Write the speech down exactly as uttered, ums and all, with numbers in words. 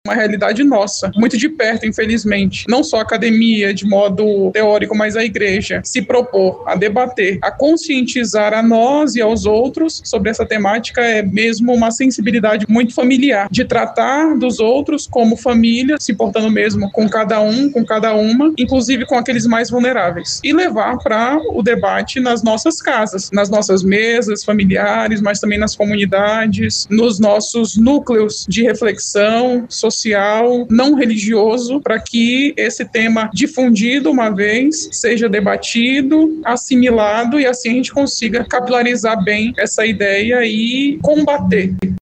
uma realidade nossa, muito de perto, infelizmente. Não só a academia, de modo teórico, mas a igreja se propor a debater, a conscientizar a nós e aos outros sobre essa temática é mesmo uma sensibilidade muito familiar, de tratar dos outros como família, se importando mesmo com cada um, com cada uma, inclusive com aqueles mais vulneráveis, e levar para o debate nas nossas casas, nas nossas mesas familiares, mas também nas comunidades, nos nossos núcleos de reflexão social, não religioso, para que esse tema difundido uma vez seja debatido, assimilado e assim a gente consiga capilarizar bem essa ideia e combater